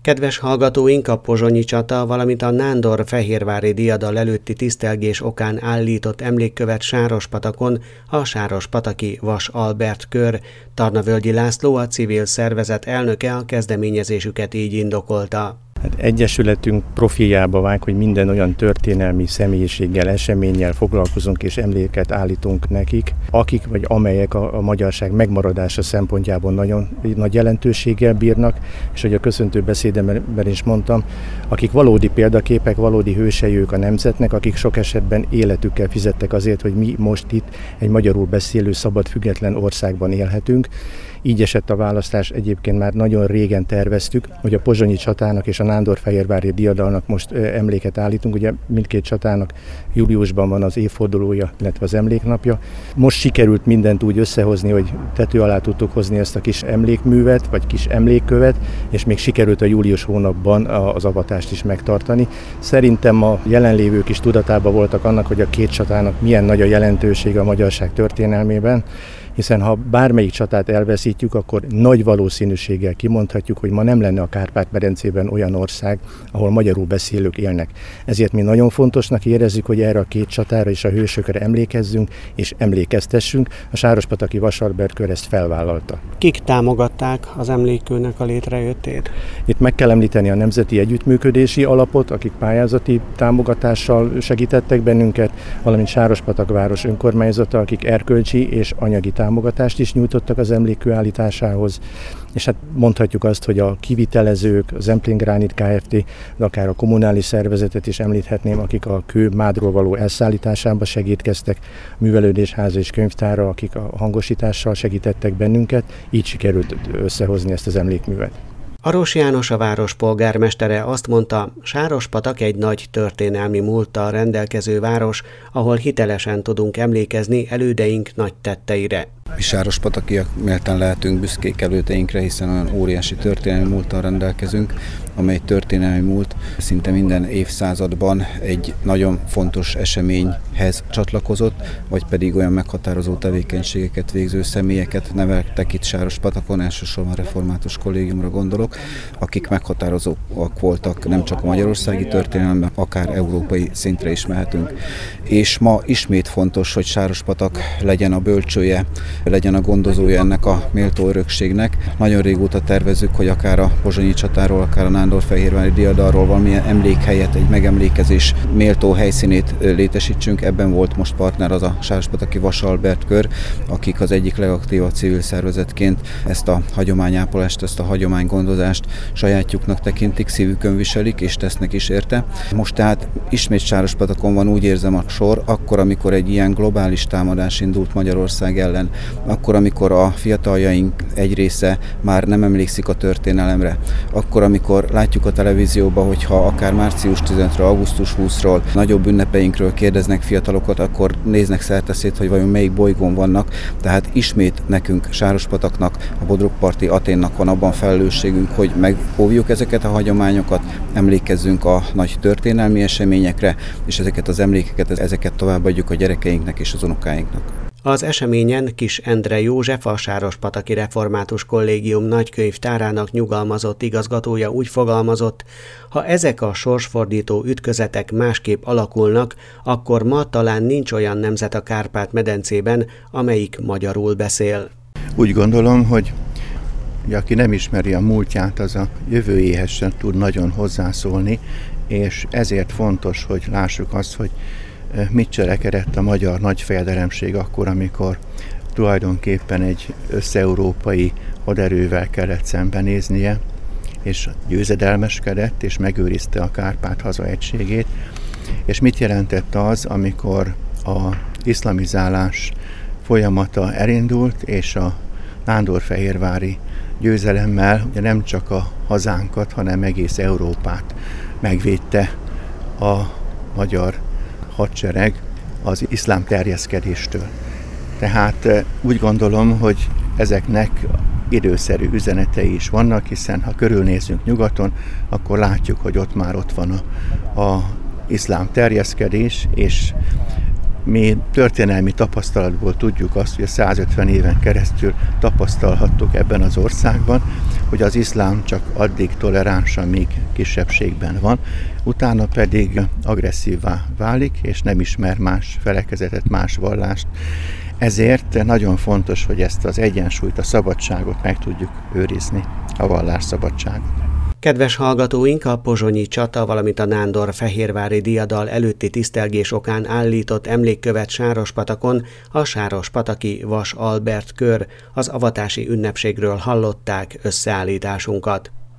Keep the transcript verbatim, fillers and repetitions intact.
Kedves hallgatóink, a pozsonyi csata, valamint a nándor-fehérvári diadal előtti tisztelgés okán állított emlékkövet Sárospatakon a Sárospataki Vas Albert kör. Tarnavölgyi László, a civil szervezet elnöke, a kezdeményezésüket így indokolta. Hát egyesületünk profiljába vág, hogy minden olyan történelmi személyiséggel, eseménnyel foglalkozunk és emléket állítunk nekik, akik vagy amelyek a, a magyarság megmaradása szempontjából nagyon nagy jelentőséggel bírnak, és hogy a köszöntő beszédemben is mondtam, akik valódi példaképek, valódi hősei ők a nemzetnek, akik sok esetben életükkel fizettek azért, hogy mi most itt egy magyarul beszélő, szabad, független országban élhetünk. Így esett a választás, egyébként már nagyon régen terveztük, hogy a pozsonyi csatának és a nándor-fehérvári diadalnak most emléket állítunk. Ugye mindkét csatának júliusban van az évfordulója, illetve az emléknapja. Most sikerült mindent úgy összehozni, hogy tető alá tudtuk hozni ezt a kis emlékművet, vagy kis emlékkövet, és még sikerült a július hónapban az avatást is megtartani. Szerintem a jelenlévők is tudatában voltak annak, hogy a két csatának milyen nagy a jelentősége a magyarság történelmében, hiszen ha bármelyik csatát elveszítjük, akkor nagy valószínűséggel kimondhatjuk, hogy ma nem lenne a Kárpát-medencében olyan ország, ahol magyarul beszélők élnek. Ezért mi nagyon fontosnak érezzük, hogy erre a két csatára és a hősökre emlékezzünk és emlékeztessünk. A Sárospataki Vas Albert kör ezt felvállalta. Kik támogatták az emlékkőnek a létrejöttét? Itt meg kell említeni a Nemzeti Együttműködési Alapot, akik pályázati támogatással segítettek bennünket, valamint Sárospatak város önkormányzata, akik erkölcsi és anyagi támogatást is nyújtottak az emlékkő állításához, és hát mondhatjuk azt, hogy a kivitelezők, az Zemplén Gránit Kft., de akár a kommunális szervezetet is említhetném, akik a kő mádról való elszállításába segítkeztek, a művelődésháza és könyvtára, akik a hangosítással segítettek bennünket, így sikerült összehozni ezt az emlékművet. Aros János, a város polgármestere azt mondta, Sárospatak egy nagy történelmi múlttal rendelkező város, ahol hitelesen tudunk emlékezni elődeink nagy tetteire. Mi sárospatakiak méltán lehetünk büszkék elődeinkre, hiszen olyan óriási történelmi múlttal rendelkezünk, amely történelmi múlt szinte minden évszázadban egy nagyon fontos eseményhez csatlakozott, vagy pedig olyan meghatározó tevékenységeket végző személyeket neveltek itt Sárospatakon, elsősorban református kollégiumra gondolok, akik meghatározóak voltak nem csak a magyarországi történelemben, akár európai szintre is mehetünk. És ma ismét fontos, hogy Sárospatak legyen a bölcsője, legyen a gondozója ennek a méltó örökségnek. Nagyon régóta tervezzük, hogy akár a pozsonyi csatáról, akár a nándor-fehérvári diadalról valamilyen emlékhelyet, egy megemlékezés méltó helyszínét létesítsünk. Ebben volt most partner az a Sárospataki Vas Albert kör, akik az egyik legaktívabb civil szervezetként ezt a hagyományápolást, ezt a hagyománygondozást sajátjuknak tekintik, szívükön viselik és tesznek is érte. Most tehát ismét Sárospatakon van, úgy érzem, a sor, akkor, amikor egy ilyen globális támadás indult Magyarország ellen, akkor, amikor a fiataljaink egy része már nem emlékszik a történelemre, akkor, amikor látjuk a televízióban, hogyha akár március tizenötödikéről, augusztus huszadikáról, nagyobb ünnepeinkről kérdeznek fiatalokat, akkor néznek szerteszét, hogy vajon melyik bolygón vannak. Tehát ismét nekünk, Sárospataknak, a Bodrogparti Athénnak van abban felelősségünk, hogy megóvjuk ezeket a hagyományokat, emlékezzünk a nagy történelmi eseményekre, és ezeket az emlékeket, ezeket továbbadjuk a gyerekeinknek és az unokáinknak. Az eseményen Kis Endre József, a Sárospataki Református Kollégium nagykönyvtárának nyugalmazott igazgatója úgy fogalmazott, ha ezek a sorsfordító ütközetek másképp alakulnak, akkor ma talán nincs olyan nemzet a Kárpát-medencében, amelyik magyarul beszél. Úgy gondolom, hogy aki nem ismeri a múltját, az a jövőjéhez sem tud nagyon hozzászólni, és ezért fontos, hogy lássuk azt, hogy mit cselekedett a magyar nagyfejedelemség akkor, amikor tulajdonképpen egy összeurópai haderővel kellett szembenéznie, és győzedelmeskedett, és megőrizte a Kárpát haza egységét. És mit jelentett az, amikor az iszlamizálás folyamata elindult, és a nándor-fehérvári győzelemmel ugye nem csak a hazánkat, hanem egész Európát megvédte a magyar hadsereg az iszlám terjeszkedéstől. Tehát úgy gondolom, hogy ezeknek időszerű üzenetei is vannak, hiszen ha körülnézünk nyugaton, akkor látjuk, hogy ott már ott van a, a iszlám terjeszkedés, és Mi történelmi tapasztalatból tudjuk azt, hogy a százötven éven keresztül tapasztalhattuk ebben az országban, hogy az iszlám csak addig toleráns, amíg kisebbségben van, utána pedig agresszívvá válik, és nem ismer más felekezetet, más vallást. Ezért nagyon fontos, hogy ezt az egyensúlyt, a szabadságot meg tudjuk őrizni, a vallásszabadságot. Kedves hallgatóink, a pozsonyi csata, valamint a nándor-fehérvári diadal előtti tisztelgés okán állított emlékkövet Sárospatakon a Sárospataki Vas Albert kör, az avatási ünnepségről hallották összeállításunkat.